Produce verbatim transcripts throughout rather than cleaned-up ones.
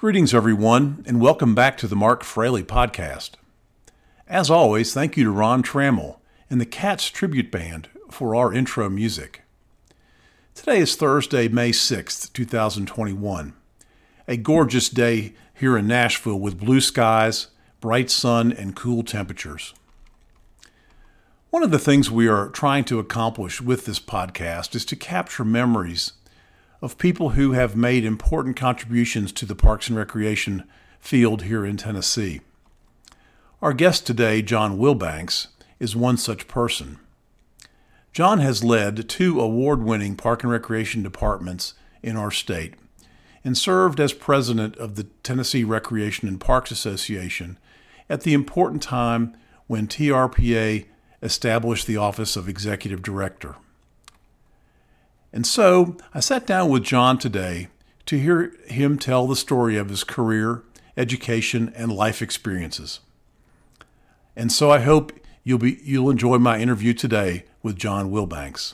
Greetings, everyone, and welcome back to the Mark Fraley Podcast. As always, thank you to Ron Trammell and the Cats Tribute Band for our intro music. Today is Thursday, May sixth, twenty twenty-one. A gorgeous day here in Nashville with blue skies, bright sun, and cool temperatures. One of the things we are trying to accomplish with this podcast is to capture memories of people who have made important contributions to the Parks and Recreation field here in Tennessee. Our guest today, John Wilbanks, is one such person. John has led two award-winning Park and Recreation departments in our state and served as president of the Tennessee Recreation and Parks Association at the important time when T R P A established the Office of Executive Director. And so I sat down with John today to hear him tell the story of his career, education, and life experiences. And so I hope you'll be you'll enjoy my interview today with John Wilbanks.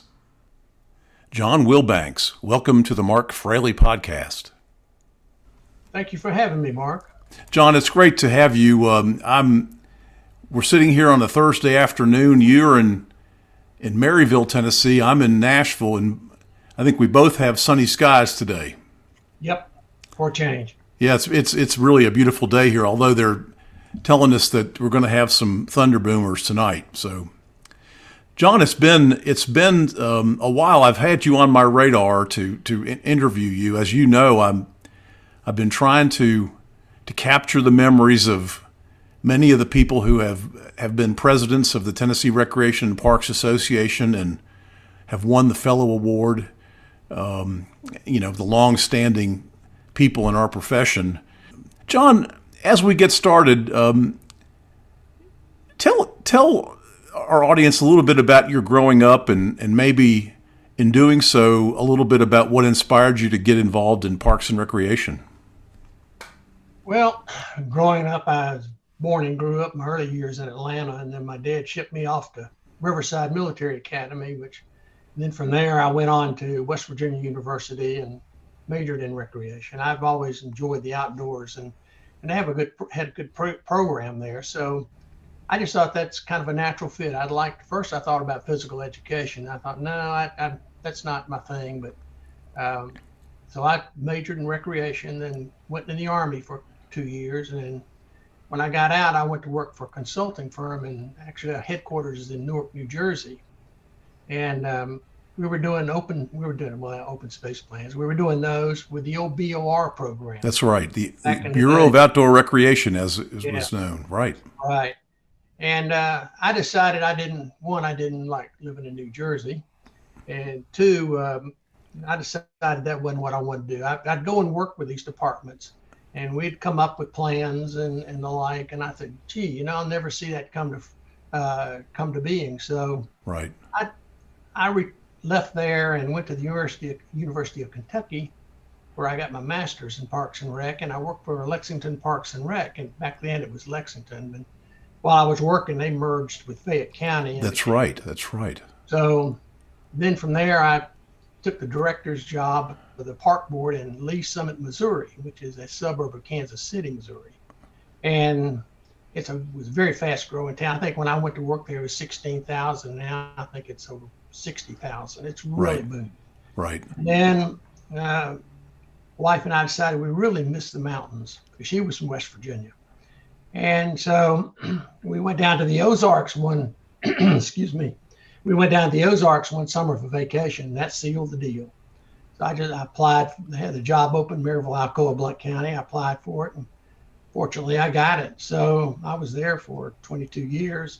John Wilbanks, welcome to the Mark Fraley Podcast. Thank you for having me, Mark. John, it's great to have you. Um, I'm we're sitting here on a Thursday afternoon. You're in in Maryville, Tennessee. I'm in Nashville, and I think we both have sunny skies today. Yep, for change. Yeah, it's it's it's really a beautiful day here, although they're telling us that we're going to have some thunder boomers tonight. So, John, it's been it's been um, a while. I've had you on my radar to to interview you. As you know, I'm I've been trying to to capture the memories of many of the people who have have been presidents of the Tennessee Recreation and Parks Association and have won the Fellow Award. Um, you know, the long-standing people in our profession. John, as we get started, um, tell tell our audience a little bit about your growing up and, and maybe in doing so, a little bit about what inspired you to get involved in Parks and Recreation. Well, growing up, I was born and grew up my early years in Atlanta, and then my dad shipped me off to Riverside Military Academy, which then from there, I went on to West Virginia University and majored in recreation. I've always enjoyed the outdoors, and, and they have a good had a good pro- program there. So I just thought that's kind of a natural fit. I'd like first I thought about physical education. I thought no, I, I, that's not my thing. But um, so I majored in recreation, then went in the Army for two years, and then when I got out, I went to work for a consulting firm, and actually our headquarters is in Newark, New Jersey. And um, we were doing open, we were doing well, open space plans. We were doing those with the old B O R program. That's right, the, the Bureau of Outdoor Recreation, as, as yeah. was known, right? Right. And uh, I decided I didn't, one, I didn't like living in New Jersey. And two, um, I decided that wasn't what I wanted to do. I, I'd go and work with these departments, and we'd come up with plans and, and the like. And I thought, gee, you know, I'll never see that come to uh, come to being. So right. I I re- left there and went to the University of, University of Kentucky, where I got my master's in Parks and Rec, and I worked for Lexington Parks and Rec. And back then it was Lexington. And while I was working, they merged with Fayette County. That's right. That's right. So then from there, I took the director's job for the park board in Lee Summit, Missouri, which is a suburb of Kansas City, Missouri. And it's a, it was a very fast growing town. I think when I went to work there, it was sixteen thousand. Now I think it's over sixty thousand. It's really right. booming. Right. And then uh, wife and I decided we really missed the mountains because she was from West Virginia. And so we went down to the Ozarks one, excuse me. We went down to the Ozarks one summer for vacation. And that sealed the deal. So I just I applied, they had the job open, Maryville, Alcoa, Blount County. I applied for it, and fortunately I got it. So I was there for twenty-two years.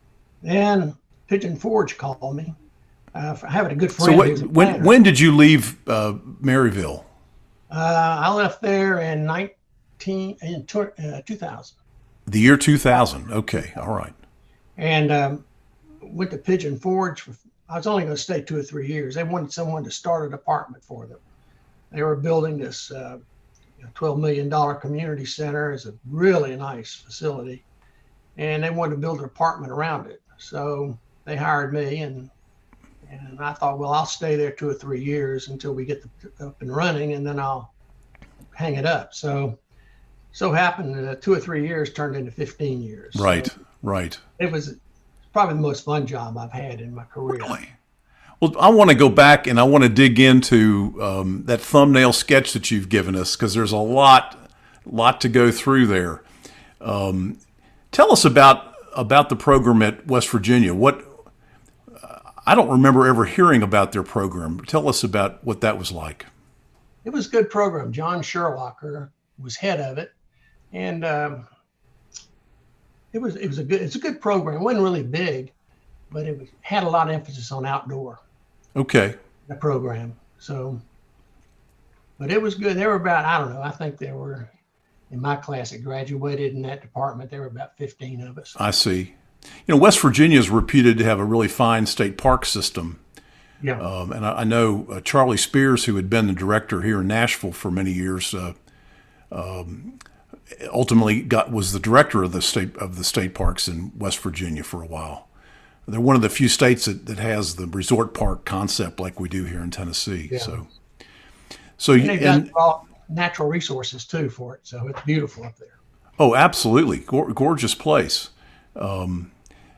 Then Pigeon Forge called me. Uh, I have a good friend. So what, when when did you leave uh, Maryville? Uh, I left there in nineteen in uh, two thousand. The year two thousand. Okay, all right. And um, went to Pigeon Forge. For, I was only going to stay two or three years. They wanted someone to start a department for them. They were building this uh, twelve million dollars community center. It's a really nice facility, and they wanted to build an apartment around it. So they hired me, and and I thought, well, I'll stay there two or three years until we get the, up and running, and then I'll hang it up. So so happened that two or three years turned into fifteen years. Right, So right. it was probably the most fun job I've had in my career. Really? Well, I want to go back and I want to dig into um, that thumbnail sketch that you've given us, because there's a lot, lot to go through there. Um, tell us about about the program at West Virginia. What uh, I don't remember ever hearing about their program. Tell us about what that was like. It was a good program. John Sherlocker was head of it, and um, it was it was a good it's a good program. It wasn't really big, but it was, had a lot of emphasis on outdoor. Okay. The program. So, but it was good. There were about, I don't know, I think there were, in my class that graduated in that department, there were about fifteen of us. I see. You know, West Virginia is reputed to have a really fine state park system. Yeah. Um, and I, I know uh, Charlie Spears, who had been the director here in Nashville for many years, uh, um, ultimately got was the director of the state of the state parks in West Virginia for a while. They're one of the few states that, that has the resort park concept like we do here in Tennessee. Yeah. So, so and they've and, got all natural resources too for it, so it's beautiful up there. Oh, absolutely, Gor- gorgeous place. Um,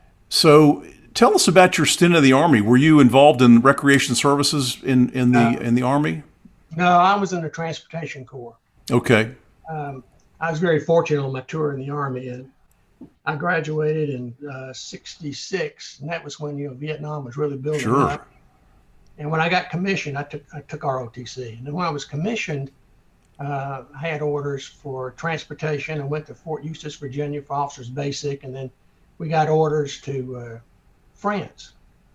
so, tell us about your stint in the Army. Were you involved in recreation services in in the Uh, in the Army? No, I was in the Transportation Corps. Okay. Um, I was very fortunate on my tour in the Army, and I graduated in uh, sixty-six, and that was when, you know, Vietnam was really building Sure. up. And when I got commissioned, I took I took R O T C. And then when I was commissioned, uh, I had orders for transportation and went to Fort Eustis, Virginia for officers basic, and then we got orders to uh, France.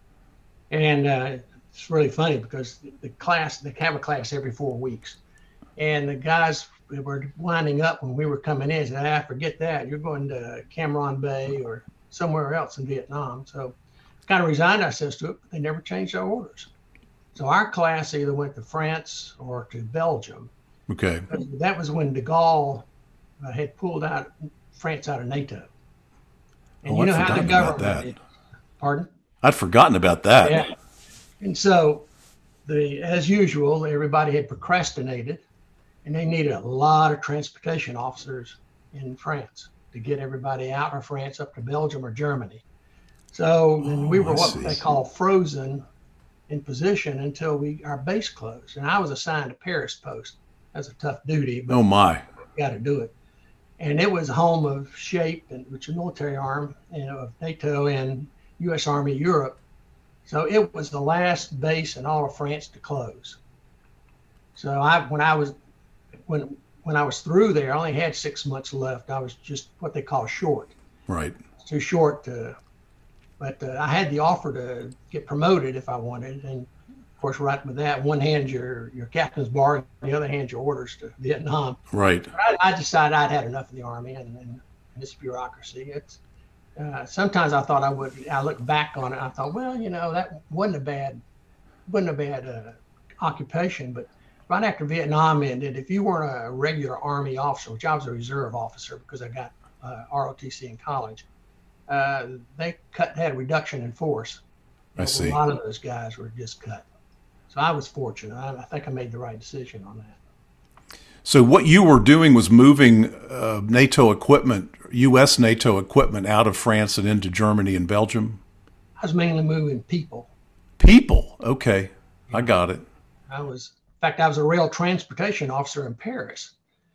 And uh, it's really funny because the class, they have a class every four weeks, and the guys we were winding up when we were coming in said, "Ah, forget that. You're going to Cam Bay or somewhere else in Vietnam." So kind of resigned ourselves to it, but they never changed our orders. So our class either went to France or to Belgium. Okay. That was when de Gaulle uh, had pulled out France out of NATO. And Oh, you I'd know how the forgotten about government, that. pardon? I'd forgotten about that. Yeah. And so the, as usual, everybody had procrastinated, and they needed a lot of transportation officers in France to get everybody out of France up to Belgium or Germany. So and we Oh, were I what see. they call frozen in position until we our base closed. And I was assigned to Paris post. That's a tough duty, but Oh my. you got to do it. And it was home of SHAPE, and which is a military arm, you know, of NATO and U S Army Europe. So it was the last base in all of France to close. So I, when I was, when when I was through there, I only had six months left. I was just what they call short. Right. It's too short to, but uh, I had the offer to get promoted if I wanted. And of course, right with that, one hand your your captain's bar, and the other hand your orders to Vietnam. Right. But I, I decided I'd had enough of the Army and, and this bureaucracy. It's uh, sometimes I thought I would. I look back on it. I thought, well, you know, that wasn't a bad, wasn't a bad uh, occupation. But right after Vietnam ended, if you weren't a regular Army officer, which I was a reserve officer because I got uh, R O T C in college, uh, they cut had a reduction in force. I And see. A lot of those guys were just cut. So I was fortunate. I, I think I made the right decision on that. So what you were doing was moving uh, NATO equipment, U S NATO equipment out of France and into Germany and Belgium? I was mainly moving people. People. Okay. I got it. I was, in fact, I was a rail transportation officer in Paris,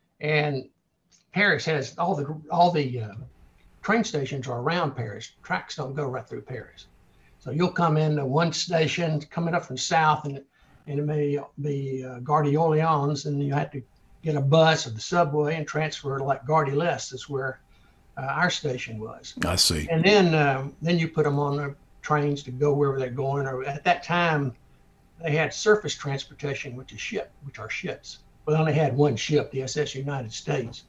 and Paris has all the all the uh, train stations are around Paris. Tracks don't go right through Paris, so you'll come into one station coming up from south, and and it may be uh, Gare de Orléans, and you have to get a bus or the subway and transfer to like Gare de l'Est, is where uh, our station was. I see. And then um, then you put them on the trains to go wherever they're going. Or at that time, they had surface transportation, which is ship, which are ships. But they only had one ship, the S S United States.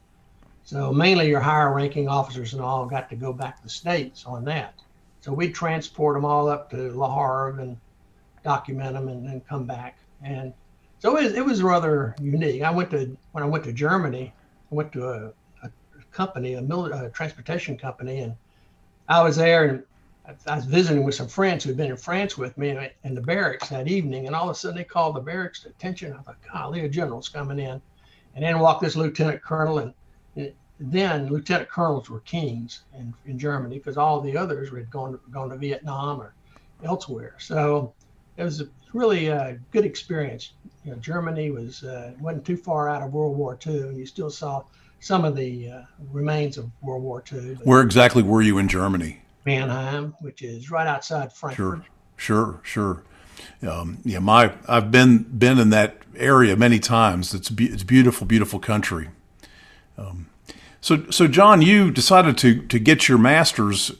So mainly your higher ranking officers and all got to go back to the States on that. So we'd transport them all up to Le Havre and document them and then come back. And so it was, it was rather unique. I went to, when I went to Germany, I went to a, a company, a, mil, a transportation company, and I was there and I was visiting with some friends who'd been in France with me in the barracks that evening, and all of a sudden they called the barracks to attention. I thought, golly, a general's coming in. And then walked this lieutenant colonel, and then lieutenant colonels were kings in, in Germany because all the others had gone, gone to Vietnam or elsewhere. So it was a really a good experience. You know, Germany was uh, wasn't too far out of World War Two, and you still saw some of the uh, remains of World War Two. Where exactly were you in Germany? Mannheim, which is right outside Frankfurt. Sure, sure, sure. Um, yeah, my I've been been in that area many times. It's be, it's beautiful, beautiful country. Um, so so John, you decided to to get your master's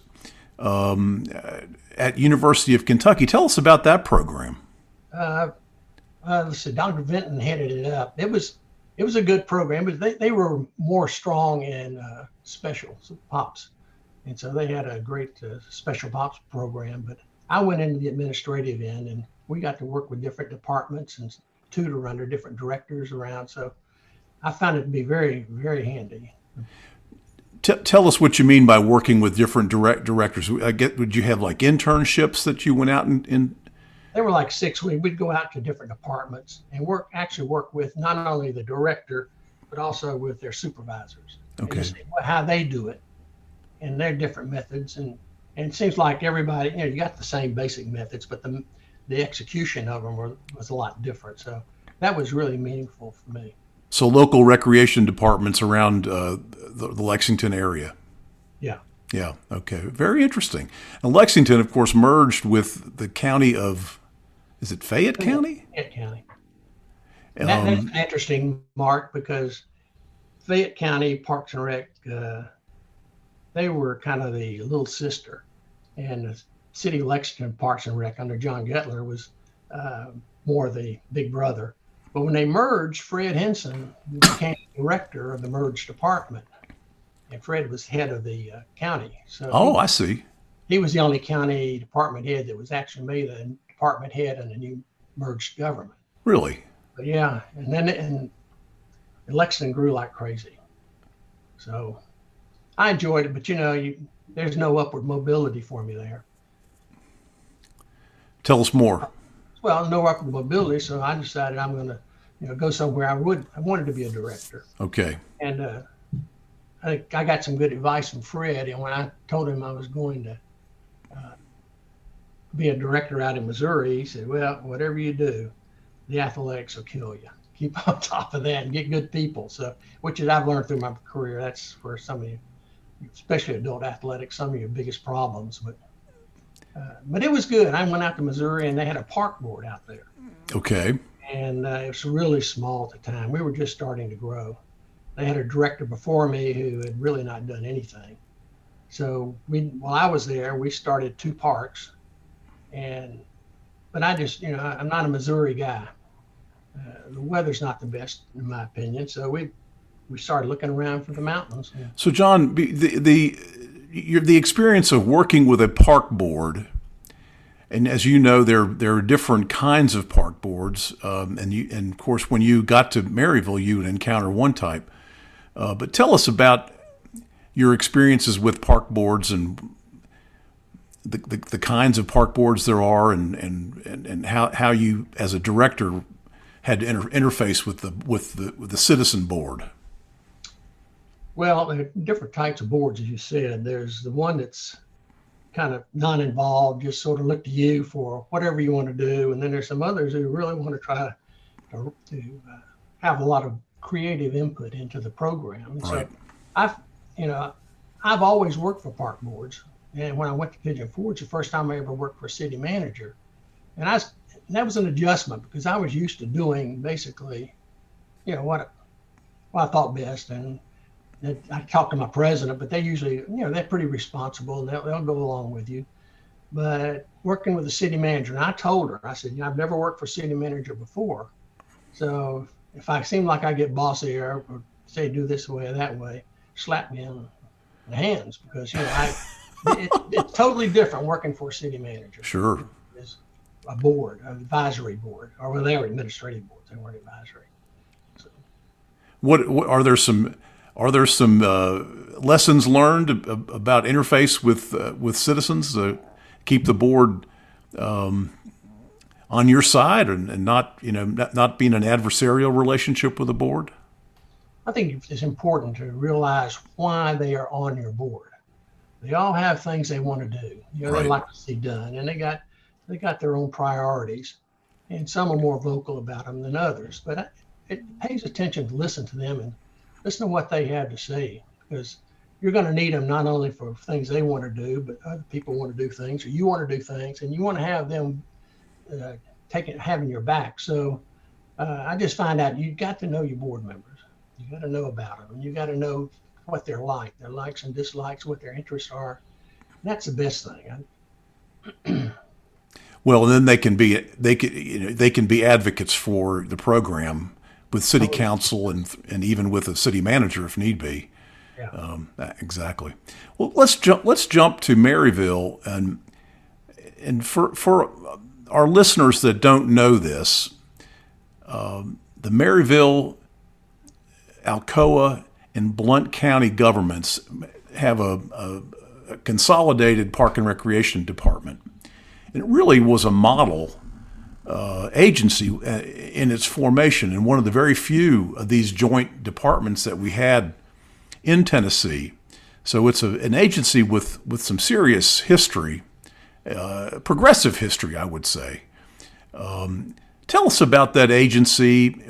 um, at University of Kentucky. Tell us about that program. Uh, uh, let's see, Doctor Vinton headed it up. It was it was a good program, but they, they were more strong in uh, special pops, and so they had a great uh, special pops program. But I went into the administrative end, and we got to work with different departments and tutor under different directors around. So I found it to be very, very handy. T- tell us what you mean by working with different direct directors. I get, would you have like internships that you went out and? and... They were like six weeks. We'd go out to different departments and work, actually work with not only the director, but also with their supervisors. Okay. And see how they do it and their different methods. And, and it seems like everybody, you know, you got the same basic methods, but the the execution of them were, was a lot different. So that was really meaningful for me. So local recreation departments around uh, the, the Lexington area. Yeah. Yeah. Okay. Very interesting. And Lexington, of course, merged with the county of, is it Fayette County? Fayette County. Um, that, that's an interesting, Mark, because Fayette County Parks and Rec, uh, they were kind of the little sister, and the city of Lexington Parks and Rec under John Gutler was uh, more the big brother. But when they merged, Fred Henson became director of the merged department, and Fred was head of the uh, county. So oh, he, I see. He was the only county department head that was actually made a department head in the new merged government. Really? But yeah, and then and Lexington grew like crazy. So I enjoyed it, but you know, you, there's no upward mobility for me there. Tell us more. Well, no upward mobility, so I decided I'm going to, you know, go somewhere I would. I wanted to be a director. Okay. And uh, I, I got some good advice from Fred, and when I told him I was going to uh, be a director out in Missouri, he said, "Well, whatever you do, the athletics will kill you. Keep on top of that and get good people." So, which is I've learned through my career. That's where some of you, especially adult athletics, some of your biggest problems. But uh, but it was good. I went out to Missouri, and they had a park board out there. Okay. And uh, it was really small at the time. We were just starting to grow. They had a director before me who had really not done anything. So we, while I was there, we started two parks. And but I just, you know, I'm not a Missouri guy. Uh, the weather's not the best, in my opinion. So we we started looking around for the mountains. Yeah. So, John, the the your, the experience of working with a park board, and as you know, there there are different kinds of park boards, um, and you and of course, when you got to Maryville, you would encounter one type. Uh, but tell us about your experiences with park boards and the, the, the kinds of park boards there are, and and, and, and how, how you, as a director, had to inter- interface with the with the with the citizen board. Well, there are different types of boards, as you said. There's the one that's kind of non-involved, just sort of look to you for whatever you want to do, and then there's some others who really want to try to, to uh, have a lot of creative input into the program. And right. So I've, you know, I've always worked for park boards, and when I went to Pigeon Forge, the first time I ever worked for a city manager, and I was, and that was an adjustment because I was used to doing basically, you know, what, what I thought best, and I talked to my president, but they usually, you know, they're pretty responsible and they'll, they'll go along with you. But working with the city manager, and I told her, I said, you know, I've never worked for city manager before. So if I seem like I get bossy or, or say do this way or that way, slap me in the hands because, you know, I, it, it's totally different working for a city manager. Sure. It's a board, an advisory board, or well, they were administrative boards, they weren't advisory. So. What, what are there some... Are there some uh, lessons learned about interface with uh, with citizens to keep the board um, on your side and, and not you know not, not being an adversarial relationship with the board? I think it's important to realize why they are on your board. They all have things they want to do, you know, Right. they like to see done, and they got they got their own priorities, and some are more vocal about them than others. But it pays attention to listen to them and listen to what they have to say, because you're going to need them not only for things they want to do, but other people want to do things, or you want to do things, and you want to have them uh, taking having your back. So uh, I just find out you got to know your board members. You got to know about them, and you got to know what they're like, their likes and dislikes, what their interests are. That's the best thing. Well, and then they can be they can you know, they can be advocates for the program with city Oh, council and and even with a city manager if need be. yeah. Um, exactly. Well, let's jump let's jump to Maryville, and and for for our listeners that don't know this, um, the Maryville, Alcoa, and Blount County governments have a, a, a consolidated park and recreation department. And it really was a model uh, agency in its formation, and one of the very few of these joint departments that we had in Tennessee. So it's a, an agency with, with some serious history, uh, progressive history, I would say. Um, tell us about that agency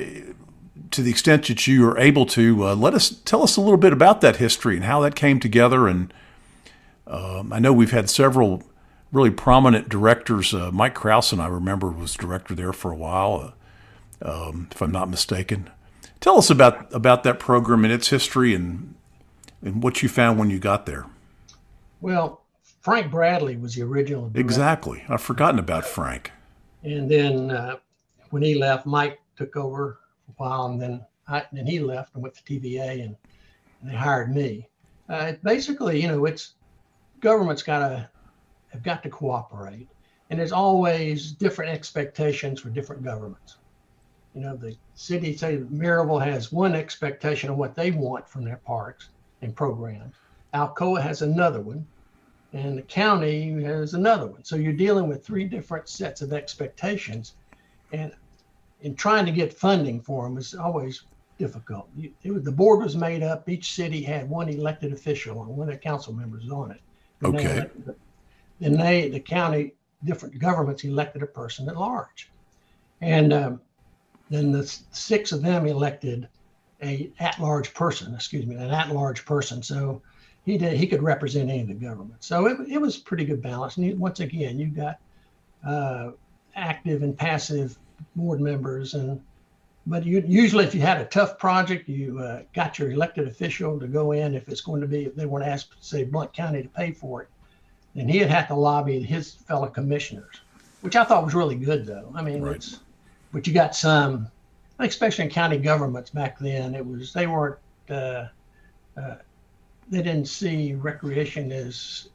to the extent that you are able to. Uh, let us tell us a little bit about that history and how that came together. And um, I know we've had several really prominent directors. Uh, Mike Krausen, I remember, was director there for a while, uh, um, if I'm not mistaken. Tell us about, about that program and its history and and what you found when you got there. Well, Frank Bradley was the original director. Exactly. I've forgotten about Frank. And then uh, when he left, Mike took over for a while, and then I, then he left and went to T V A, and, and they hired me. Uh, basically, you know, it's government's got to have got to cooperate, and there's always different expectations for different governments. You know, the city, say Maryville, has one expectation of what they want from their parks and programs. Alcoa has another one, and the county has another one. So you're dealing with three different sets of expectations, and in trying to get funding for them is always difficult. You, it was, the board was made up. Each city had one elected official, and one of their council members on it. And Okay. They elected, then they, the county, different governments elected a person at large, and um, then the six of them elected a at-large person. Excuse me, an at-large person. So he did. He could represent any of the government. So it, it was pretty good balance. And you, once again, you got uh, active and passive board members, and but you usually, if you had a tough project, you uh, got your elected official to go in. If it's going to be, if they want to ask, say, Blount County to pay for it, then he'd have to lobby his fellow commissioners, which I thought was really good, though. I mean, Right. it's, but you got some, especially in county governments back then, it was, they weren't, uh, uh, they didn't see recreation as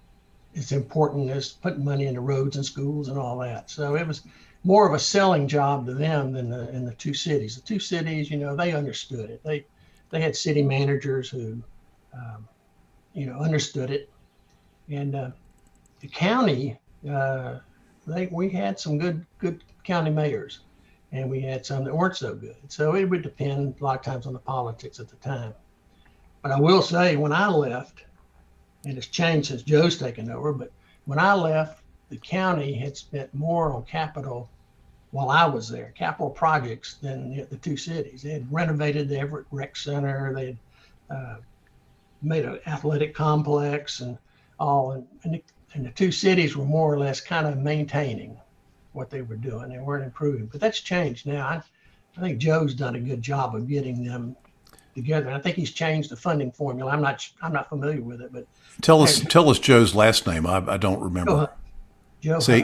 as important as putting money into roads and schools and all that. So it was more of a selling job to them than the, in the two cities. The two cities, you know, they understood it. They they had city managers who, um, you know, understood it. And uh, the county, uh, they we had some good good county mayors, and we had some that weren't so good. So it would depend a lot of times on the politics at the time. But I will say, when I left, and it's changed since Joe's taken over, but when I left, the county had spent more on capital while I was there, capital projects, than the, the two cities. They had renovated the Everett Rec Center. They had uh, made an athletic complex and all. And, and, the, and the two cities were more or less kind of maintaining what they were doing. They weren't improving. But that's changed now. I, I think Joe's done a good job of getting them together. And I think he's changed the funding formula. I'm not I'm not familiar with it, but Tell us tell us Joe's last name. I, I don't Joe remember. Huff. Joe Say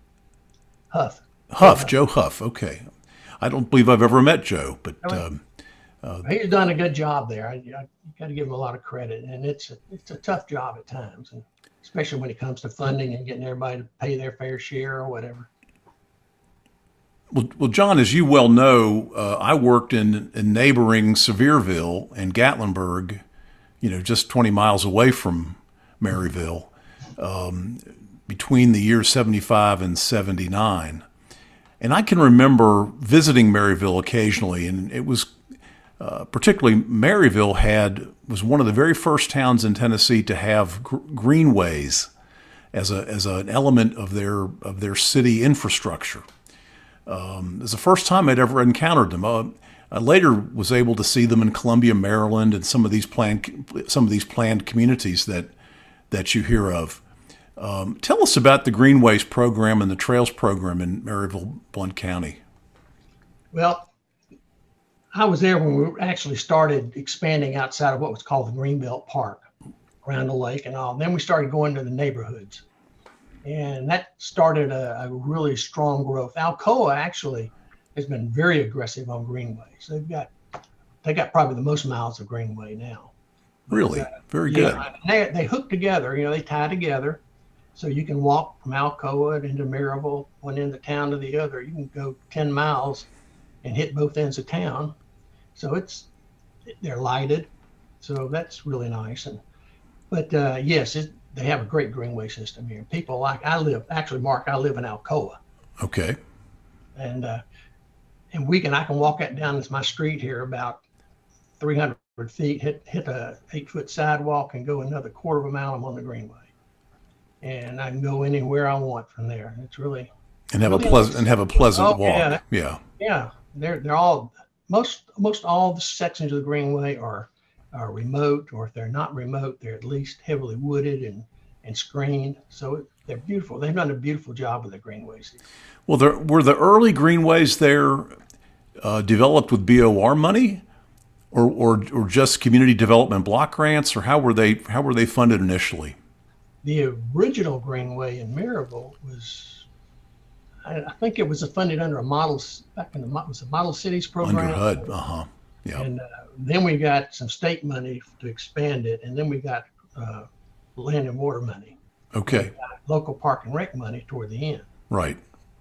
Huff. Huff. Huff, Joe Huff. Okay. I don't believe I've ever met Joe, but Oh, um, He's done a good job there. I, I got to give him a lot of credit, and it's a, it's a tough job at times, and especially when it comes to funding and getting everybody to pay their fair share or whatever. well, well, John, as you well know, uh, I worked in, in neighboring Sevierville and Gatlinburg, you know, just twenty miles away from Maryville, um, between the years seventy-five and seventy-nine. And I can remember visiting Maryville occasionally, and it was uh, particularly Maryville had was one of the very first towns in Tennessee to have gr- greenways as a as an element of their of their city infrastructure. Um, it was the first time I'd ever encountered them. Uh, I later was able to see them in Columbia, Maryland, and some of these planned some of these planned communities that that you hear of. Um, tell us about the Greenways program and the Trails program in Maryville, Blount County. Well, I was there when we actually started expanding outside of what was called the Greenbelt Park, around the lake and all. Then we started going to the neighborhoods, and that started a, a really strong growth. Alcoa actually has been very aggressive on greenways. They've got they got probably the most miles of greenway now. Really, but, uh, very yeah, good. They they hook together. You know, they tie together, so you can walk from Alcoa into Maryville, one end of town to the other. You can go ten miles and hit both ends of town. So it's they're lighted, so that's really nice. And but uh, yes, it, they have a great greenway system here. People like I live actually, Mark. I live in Alcoa. Okay. And uh, and we can I can walk that down my street here about three hundred feet, hit hit a eight foot sidewalk, and go another quarter of a mile. I'm on the greenway, and I can go anywhere I want from there. It's really and have really a pleasant and have a pleasant oh, walk. Yeah, yeah. Yeah. They're they're all most most all the sections of the greenway are are remote, or if they're not remote, they're at least heavily wooded and and screened. So it, they're beautiful. They've done a beautiful job with the greenways. Well, there, were the early greenways there uh, developed with B O R money, or, or or just community development block grants, or how were they how were they funded initially? The original greenway in Maryville was, I, I think it was funded under a model back in the it was a Model Cities program. Under H U D, uh huh. Yeah. And uh, then we got some state money to expand it, and then we got uh, land and water money. Okay. Local park and rec money toward the end. Right.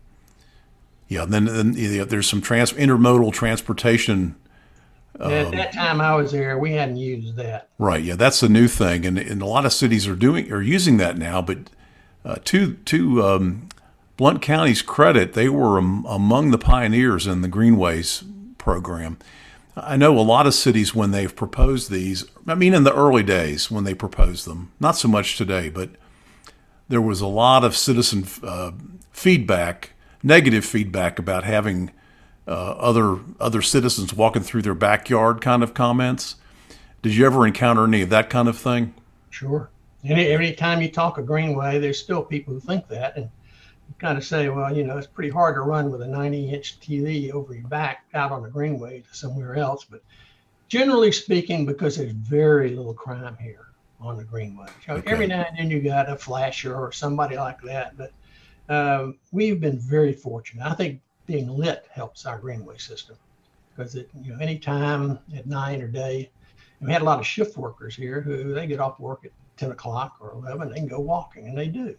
Yeah. And then, then yeah, there's some trans intermodal transportation. Um, At that time I was there, we hadn't used that. Right. Yeah, that's the new thing, and and a lot of cities are doing are using that now. But uh, to to um, Blount County's credit, they were um, among the pioneers in the Greenways program. I know a lot of cities when they've proposed these. I mean, in the early days when they proposed them, not so much today, but there was a lot of citizen uh, feedback, negative feedback about having uh, other other citizens walking through their backyard kind of comments. Did you ever encounter any of that kind of thing? Sure. Any every time you talk a greenway, there's still people who think that, and you kind of say, well, you know, it's pretty hard to run with a ninety inch T V over your back out on a greenway to somewhere else. But generally speaking, because there's very little crime here on the greenway. So okay. Every now and then you got a flasher or somebody like that, but um, we've been very fortunate. I think being lit helps our greenway system, because it, you know, anytime at night or day, and we had a lot of shift workers here who they get off work at ten o'clock or eleven, they can go walking, and they do.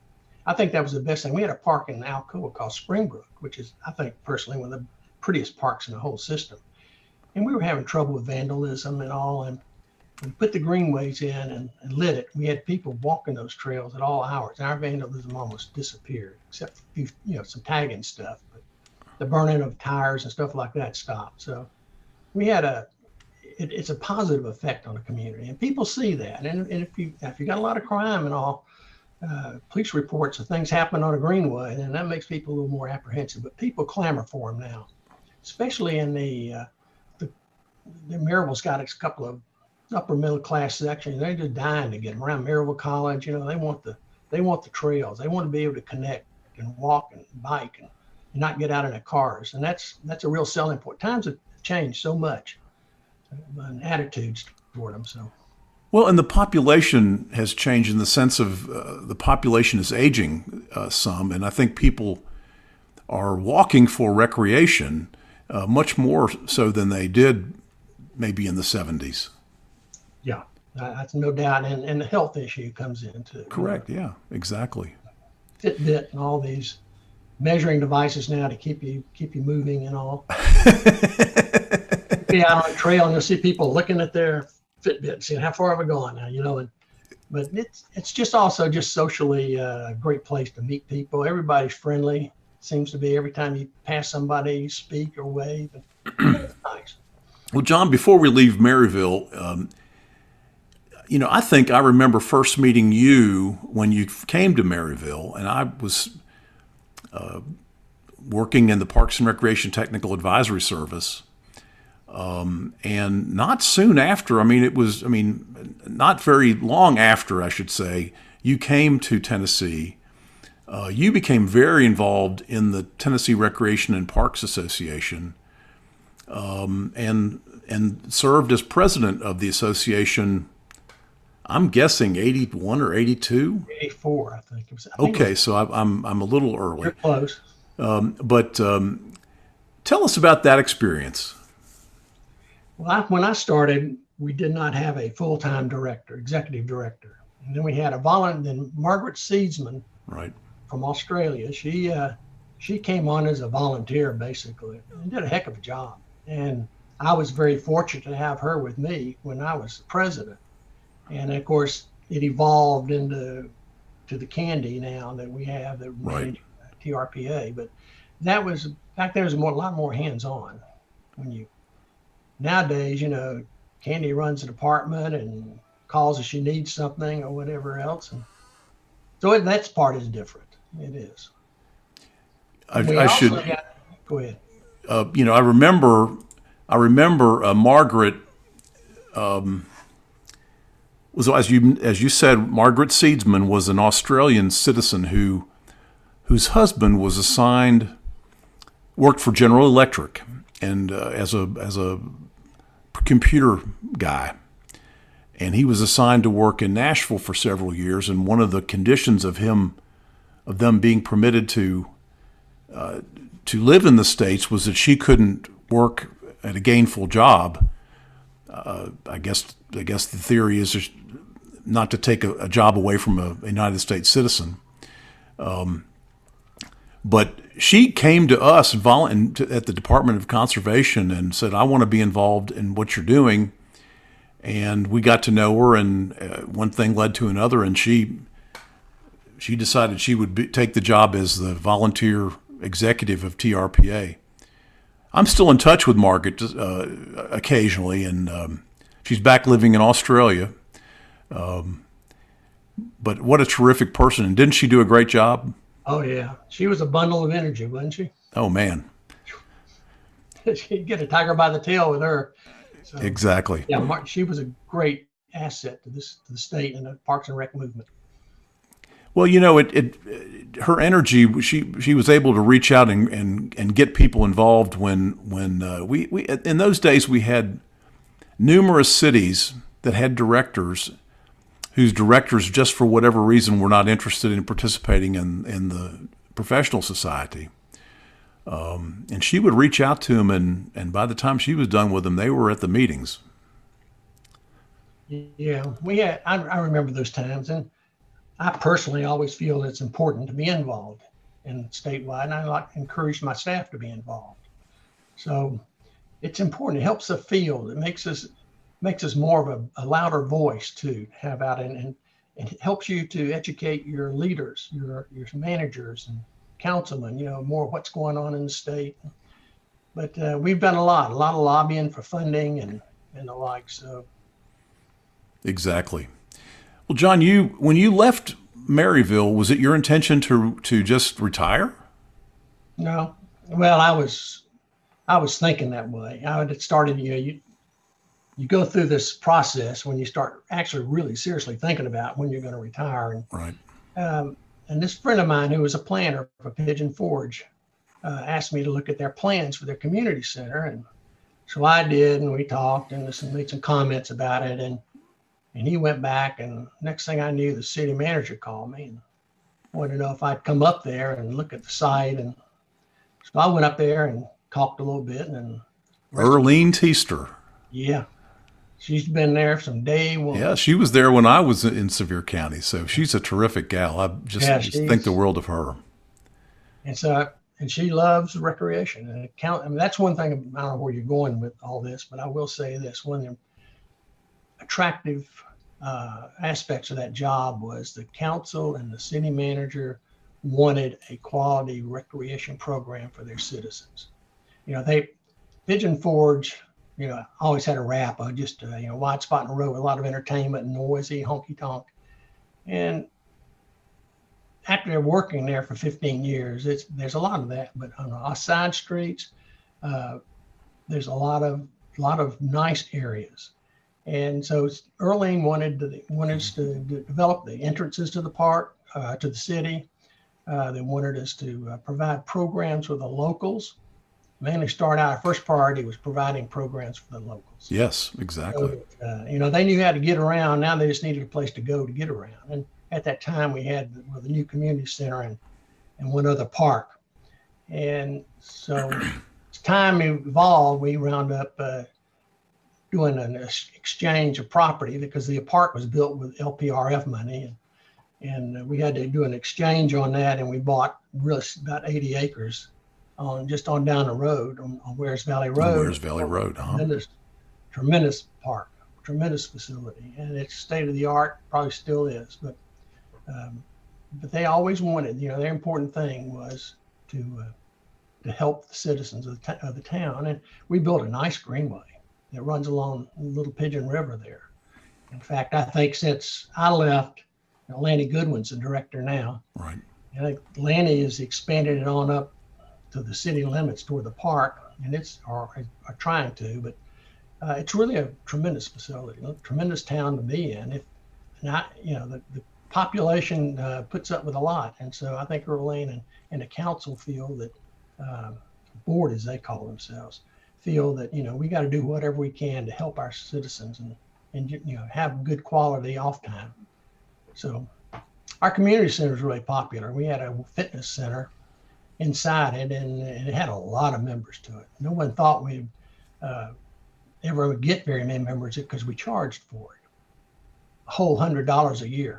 I think that was the best thing. We had a park in Alcoa called Springbrook, which is, I think, personally one of the prettiest parks in the whole system. And we were having trouble with vandalism and all, and we put the greenways in and, and lit it. We had people walking those trails at all hours. Our vandalism almost disappeared, except for a few, you know, some tagging stuff. But the burning of tires and stuff like that stopped. So we had a, it, it's a positive effect on the community, and people see that. And, and if you if you got a lot of crime and all, uh, police reports of things happen on a greenway, and that makes people a little more apprehensive. But people clamor for them now, especially in the uh, the, the Maryville's got a couple of upper middle class sections. They're just dying to get them around Maryville College. You know, they want the they want the trails. They want to be able to connect and walk and bike and, and not get out in their cars. And that's that's a real selling point. Times have changed so much, and attitudes toward them. So. Well, and the population has changed in the sense of uh, the population is aging uh, some, and I think people are walking for recreation uh, much more so than they did maybe in the seventies. Yeah, that's no doubt, and, and the health issue comes into it. Correct, you know? Yeah, exactly. Fitbit and all these measuring devices now to keep you keep you moving and all. Be out on a trail and you'll see people looking at their Fitbit, seeing how far have we gone now, you know. And but it's it's just also just socially uh, a great place to meet people. Everybody's friendly. Seems to be every time you pass somebody, you speak or wave. And it's nice. Well, John, before we leave Maryville, um, you know, I think I remember first meeting you when you came to Maryville, and I was uh, working in the Parks and Recreation Technical Advisory Service. Um, and not soon after, I mean, it was, I mean, not very long after, I should say, you came to Tennessee. Uh, you became very involved in the Tennessee Recreation and Parks Association, um, and and served as president of the association. I'm guessing eighty-one or eighty-two. eighty-four, I think it was. I think Okay, it was, so I, I'm I'm a little early. you're close. Um, but um, tell us about that experience. Well, I, when I started, we did not have a full-time director, executive director, and then we had a volunteer. Then Margaret Seedsman Right. from Australia, she uh, she came on as a volunteer basically, and did a heck of a job. And I was very fortunate to have her with me when I was president. And of course, it evolved into to the Candy now that we have that Right. manage T R P A. But that was back there was more, a lot more hands-on. When you nowadays, you know, Candy runs the department and calls if she needs something or whatever else, and so it, that's part is different. It is. I, We I also should, got- go ahead. uh, you know, I remember, I remember uh, Margaret. Um, was as you as you said, Margaret Seedsman was an Australian citizen who, whose husband was assigned, worked for General Electric, and uh, as a as a computer guy, and he was assigned to work in Nashville for several years. And one of the conditions of him, of them being permitted to uh, to live in the States, was that she couldn't work at a gainful job. Uh, I guess I guess the theory is just not to take a, a job away from a, a United States citizen. Um, but she came to us vol- at the Department of Conservation and said, "I want to be involved in what you're doing." And we got to know her, and uh, one thing led to another, and she she decided she would be, take the job as the volunteer executive of T R P A. I'm still in touch with Margaret uh, occasionally, and um, she's back living in Australia. Um, but what a terrific person. And didn't she do a great job? Oh yeah, she was a bundle of energy, wasn't she? Oh, man. She'd get a tiger by the tail with her. So, Exactly. yeah, Mar- she was a great asset to this to the state and the Parks and Rec movement. Well, you know, it, it her energy. She she was able to reach out and, and, and get people involved when when uh, we we in those days we had numerous cities that had directors whose directors, just for whatever reason, were not interested in participating in in the professional society. Um, and she would reach out to them, and and by the time she was done with them, they were at the meetings. Yeah, we had. I, I remember those times, and I personally always feel it's important to be involved in statewide, and I like to encourage my staff to be involved. So it's important. It helps the field. It makes us makes us more of a, a louder voice to have out, and, and and it helps you to educate your leaders, your your managers and councilmen. You know more what's going on in the state. But uh, we've done a lot, a lot of lobbying for funding and and the like. So Exactly. Well, John, you when you left Maryville, was it your intention to to just retire? no, well, I was I was thinking that way. I had started, you know, you you go through this process when you start actually really seriously thinking about when you're going to retire. And Right. um, and this friend of mine who was a planner for Pigeon Forge uh, asked me to look at their plans for their community center, and so I did, and we talked and just made some comments about it, and and he went back, and next thing I knew, the city manager called me and wanted to know if I'd come up there and look at the site, and so I went up there and talked a little bit, and then Earlene Teester. yeah, she's been there from day one. Yeah, she was there when I was in Sevier County, so she's a terrific gal. I just, Yeah, just she's- think the world of her. And so, and she loves recreation and account. I mean, that's one thing. I don't know where you're going with all this, but I will say this: one of the attractive uh, aspects of that job was the council and the city manager wanted a quality recreation program for their citizens. You know, they Pigeon Forge you know, always had a rap of just, uh, you know, wide spot in the road with a lot of entertainment and noisy, honky tonk. And after working there for fifteen years, it's there's a lot of that. But on our side streets, uh, there's a lot of a lot of nice areas. And so Earlene wanted to, wanted us to, to develop the entrances to the park, uh, to the city. Uh, they wanted us to uh, provide programs for the locals. Mainly start out, our first priority was providing programs for the locals. Yes, exactly. So, uh, you know, they knew how to get around. Now they just needed a place to go to get around. And at that time, we had the, well, the new community center and, and one other park. And so as time evolved, we wound up uh, doing an exchange of property because the park was built with L P R F money. And, and we had to do an exchange on that. And we bought really about eighty acres on just on down the road on, on Wares Valley Road. Wares Valley Road, huh? Tremendous, tremendous park, tremendous facility, and it's state of the art. Probably still is, but um, but they always wanted, you know, their important thing was to uh, to help the citizens of the, t- of the town, and we built a nice greenway that runs along Little Pigeon River there. In fact, I think since I left, you know, Lanny Goodwin's the director now. Right. And I think Lanny has expanded it on up to the city limits toward the park, and it's are, are trying to, but uh, it's really a tremendous facility, a tremendous town to be in. If not, you know, the, the population uh, puts up with a lot, and so I think Earlene and, and the council feel that uh, board, as they call themselves, feel that, you know, we got to do whatever we can to help our citizens and and you know have good quality off time. So our community center is really popular. We had a fitness center inside it, and, and it had a lot of members to it. No one thought we'd uh, ever would get very many members because we charged for it a whole hundred dollars a year,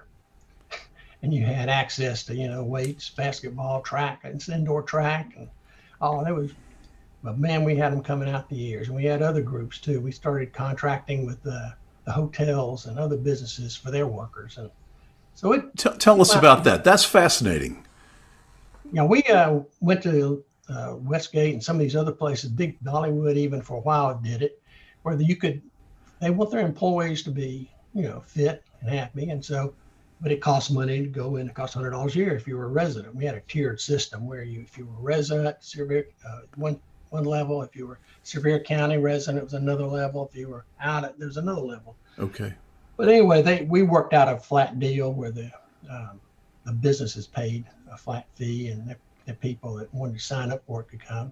and you had access to, you know, weights, basketball, track, and indoor track, and oh, that was. But man, we had them coming out the ears, and we had other groups too. We started contracting with the, the hotels and other businesses for their workers, and so it. T- tell us about that. That's fascinating. Yeah, we uh, went to uh, Westgate and some of these other places. Big Dollywood, even for a while, did it, where you could. They want their employees to be, you know, fit and happy, and so, but it costs money to go in. It costs hundred dollars a year if you were a resident. We had a tiered system where you, if you were a resident, Sevier, uh, one one level. If you were Sevier County resident, it was another level. If you were out, at, there was another level. Okay. But anyway, they we worked out a flat deal where the um, the businesses paid a flat fee, and the, the people that wanted to sign up for it could come.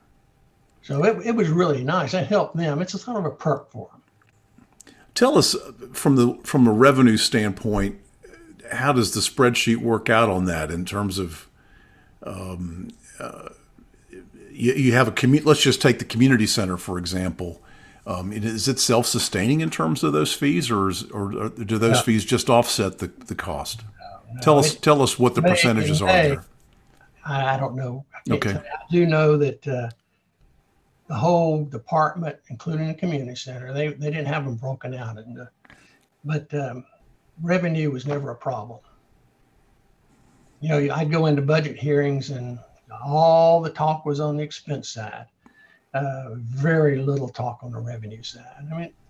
So it, it was really nice. It helped them. It's a sort of a perk for them. Tell us from the from a revenue standpoint, how does the spreadsheet work out on that in terms of um, uh, you, you have a commu- let's just take the community center, for example. Um, is it self-sustaining in terms of those fees, or is, or, or do those No. fees just offset the, the cost? No, no, tell us it- tell us what the they- percentages are they- there. I, I don't know. I can't Okay. tell you. I do know that uh, the whole department, including the community center, they, they didn't have them broken out. And, uh, but um, revenue was never a problem. You know, I'd go into budget hearings and all the talk was on the expense side. Uh, very little talk on the revenue side. I mean,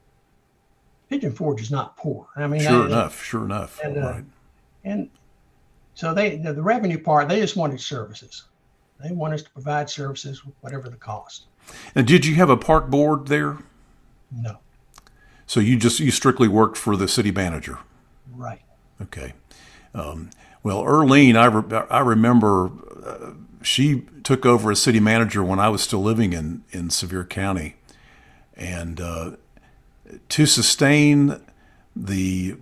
Pigeon Forge is not poor. I mean, Sure I- enough, sure enough. and, uh, Right. And so they, the, the revenue part, they just wanted services. They want us to provide services, whatever the cost. And did you have a park board there? No, So you just you strictly worked for the city manager. right. Okay. Um, well, Earlene, I, re- I remember uh, she took over as city manager when I was still living in, in Sevier County. And uh, to sustain the,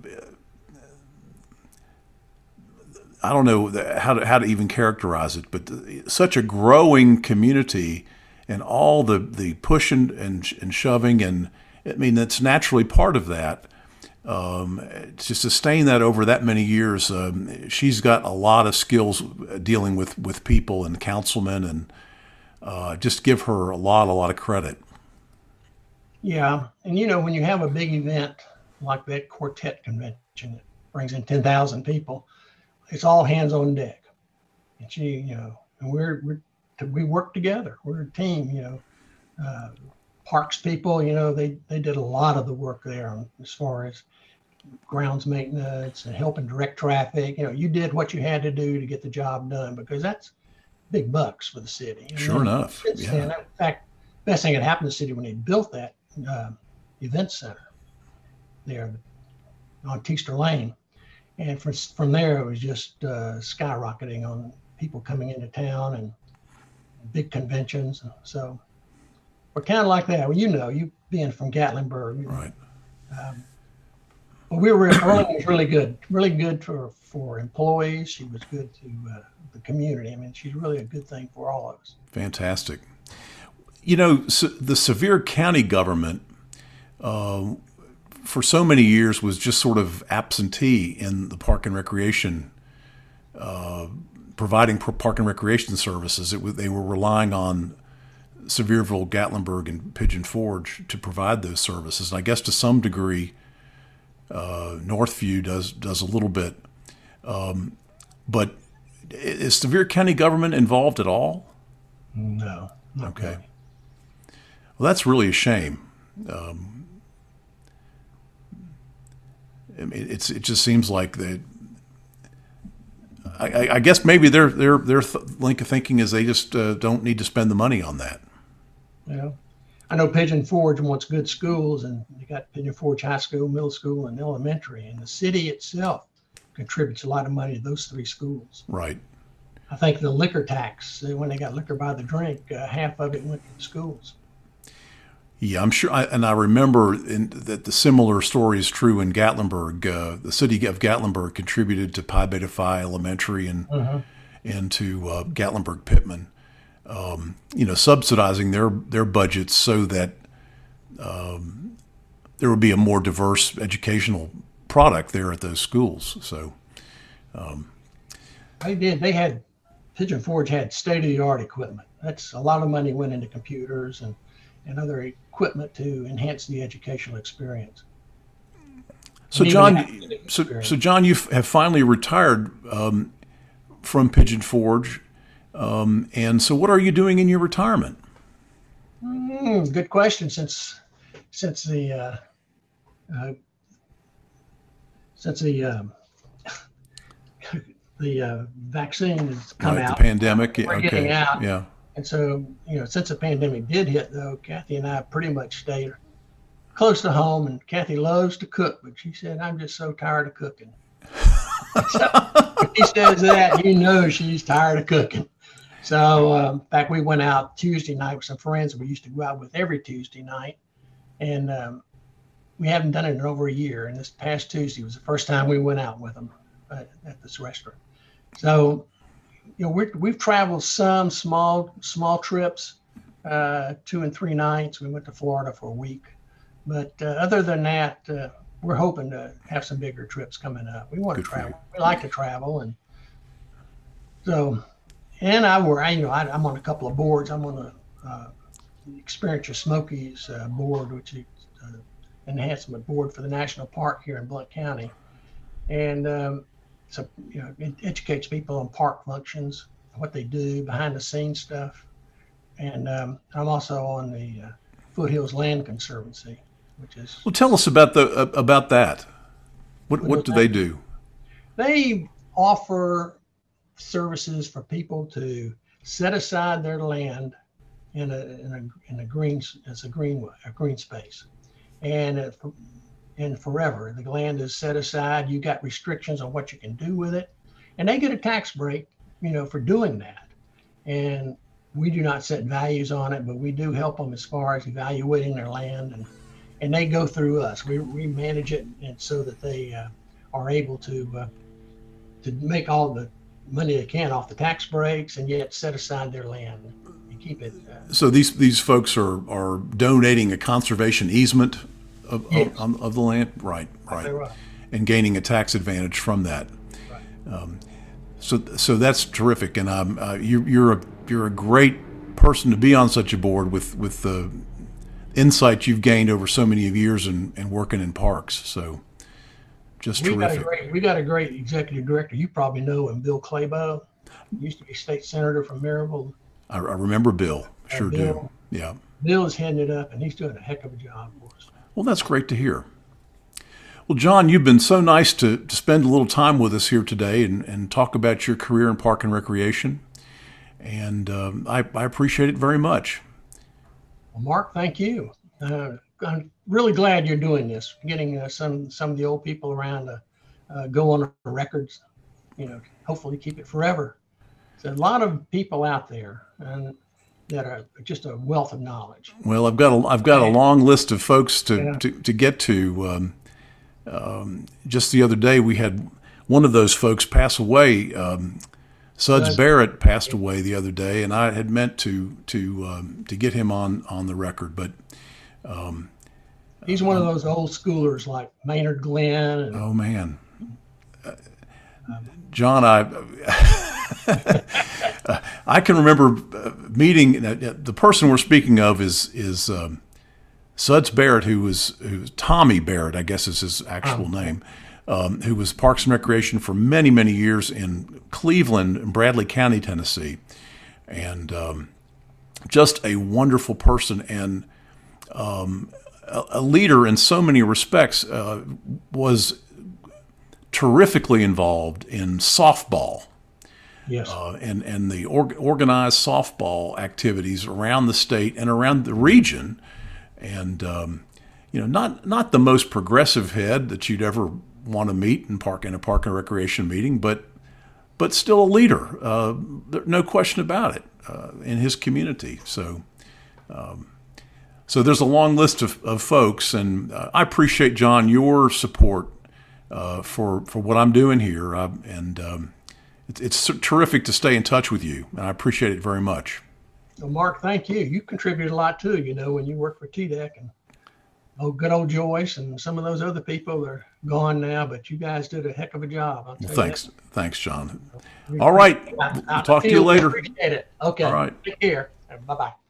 I don't know how to, how to even characterize it, but such a growing community and all the, the pushing and, and shoving, and I mean, that's naturally part of that. Um, to sustain that over that many years, um, she's got a lot of skills dealing with, with people and councilmen, and uh, just give her a lot, a lot of credit. Yeah. And, you know, when you have a big event like that quartet convention that brings in ten thousand people, it's all hands on deck. And she, you know, and we're, we're, we work together. We're a team, you know. Uh, parks people, you know, they, they did a lot of the work there on, as far as grounds maintenance and helping direct traffic. You know, you did what you had to do to get the job done, because that's big bucks for the city. And sure enough. Yeah. Then, in fact, best thing that happened to the city when they built that uh, event center there on Teaster Lane. And from, from there, it was just uh, skyrocketing on people coming into town and big conventions. So we're kind of like that. Well, you know, you being from Gatlinburg. Right. Um, but we were, Erling was really good, really good for, for employees. She was good to uh, the community. I mean, she's really a good thing for all of us. Fantastic. You know, so the Sevier County government, uh, for so many years was just sort of absentee in the park and recreation, uh, providing park and recreation services. It was, they were relying on Sevierville, Gatlinburg, and Pigeon Forge to provide those services. And I guess to some degree, uh, Northview does does a little bit. Um, but is Sevier County government involved at all? No. Okay. Really. Well, that's really a shame. Um, I mean, it's it just seems like they. I, I guess maybe their their their th- link of thinking is they just uh, don't need to spend the money on that. Yeah, I know Pigeon Forge wants good schools, and they got Pigeon Forge High School, middle school, and elementary. And the city itself contributes a lot of money to those three schools. Right. I think the liquor tax, when they got liquor by the drink, uh, half of it went to the schools. Yeah, I'm sure, I, and I remember in, that the similar story is true in Gatlinburg. Uh, the city of Gatlinburg contributed to Pi Beta Phi Elementary and Uh-huh. and to uh, Gatlinburg Pittman, um, you know, subsidizing their their budgets so that um, there would be a more diverse educational product there at those schools. So um, They did. They had Pigeon Forge had state of the art equipment. That's a lot of money went into computers and and other equipment to enhance the educational experience. So John, so, so John, you have finally retired um, from Pigeon Forge, um, and so what are you doing in your retirement? Mm, good question. Since since the uh, uh, since the um, the uh, vaccine has come Right, out, the pandemic. we're Okay. getting out. Yeah. And so, you know, since the pandemic did hit, though, Kathy and I pretty much stayed close to home. And Kathy loves to cook, but she said, "I'm just so tired of cooking." So if she says that, you know she's tired of cooking. So, um, in fact, we went out Tuesday night with some friends we used to go out with every Tuesday night. And um, we haven't done it in over a year. And this past Tuesday was the first time we went out with them at, at this restaurant. So, you know, we're, we've traveled some small, small trips, uh, two and three nights. We went to Florida for a week. But uh, other than that, uh, we're hoping to have some bigger trips coming up. We want Good to for travel. you. We like to travel. And so, and I were, I, you know, I, I'm on a couple of boards. I'm on the uh, Experience Your Smokies uh, board, which is uh, enhancement board for the national park here in Blount County. And um, so, you know, it educates people on park functions, what they do, behind the scenes stuff. And um, I'm also on the uh, Foothills Land Conservancy, which is. Well, tell us about the uh, about that. What what do they do? They offer services for people to set aside their land in a in a in a green as a green a green space, and it, and forever the land is set aside. You got restrictions on what you can do with it, and they get a tax break, you know, for doing that. And we do not set values on it, but we do help them as far as evaluating their land, and and they go through us. We we manage it, and so that they uh, are able to uh, to make all the money they can off the tax breaks, and yet set aside their land and keep it. Uh, So these these folks are, are donating a conservation easement of, Yes. of, of the land, right? Right. They're right. And gaining a tax advantage from that. Right. Um, so so that's terrific, and um, uh, you, you're a you're a great person to be on such a board with with the insight you've gained over so many years and and working in parks. So just We got a terrific. great we got a great executive director. You probably know him, Bill Claybo. Used to be state senator from Maryville. I, I remember Bill. Sure do. Bill. Yeah. Bill is heading it up, and he's doing a heck of a job for us. Well, that's great to hear. Well, John, you've been so nice to, to spend a little time with us here today and, and talk about your career in park and recreation. And um, I, I appreciate it very much. Well, Mark, thank you. Uh, I'm really glad you're doing this, getting uh, some some of the old people around to uh, go on the records, you know, hopefully keep it forever. There's a lot of people out there and that are just a wealth of knowledge. Well, I've got a, I've got a long list of folks to, Yeah. to, to get to. Um, um, just the other day, we had one of those folks pass away. Um, Suds Suds. Barrett passed away the other day, and I had meant to to um, to get him on, on the record, but um, He's one of those old schoolers like Maynard Glenn. And, oh man, uh, John, I I can remember meeting uh, the person we're speaking of is is um, Suds Barrett, who was who was Tommy Barrett, I guess is his actual Oh. name, um, who was Parks and Recreation for many many years in Cleveland and Bradley County, Tennessee, and um, just a wonderful person and um, a, a leader in so many respects. Uh, was terrifically involved in softball. yes. Uh, and and the org- organized softball activities around the state and around the region, and um, you know, not not the most progressive head that you'd ever want to meet in park in a park and recreation meeting, but but still a leader, uh, there- no question about it, uh, in his community. So. Um, so there's a long list of, of folks, and uh, I appreciate, John, your support uh, for for what I'm doing here, uh, and um, it's, it's so terrific to stay in touch with you, and I appreciate it very much. Well, Mark, thank you. You contributed a lot too, you know, when you worked for T D E C and oh, good old Joyce and some of those other people are gone now, but you guys did a heck of a job. I'll tell Well, you thanks, that. thanks, John. We All right, appreciate it. we'll talk to you I later. appreciate it. Okay. All right. Take care. Bye bye.